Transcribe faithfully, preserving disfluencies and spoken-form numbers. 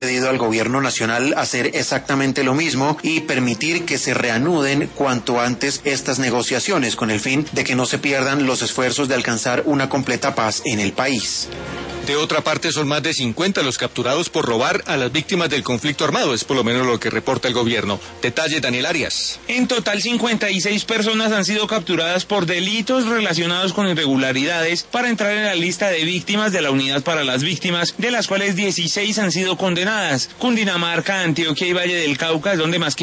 pedido al gobierno nacional hacer exactamente lo mismo y permitir que se reanuden cuanto antes estas negociaciones con el fin de que no se pierdan los esfuerzos de alcanzar una completa paz en el país. De otra parte, son más de cincuenta los capturados por robar a las víctimas del conflicto armado, es por lo menos lo que reporta el gobierno. Detalle, Daniel Arias. En total, cincuenta y seis personas han sido capturadas por delitos relacionados con irregularidades para entrar en la lista de víctimas de la Unidad para las Víctimas, de las cuales dieciséis han sido condenadas. Cundinamarca, Antioquia y Valle del Cauca es donde más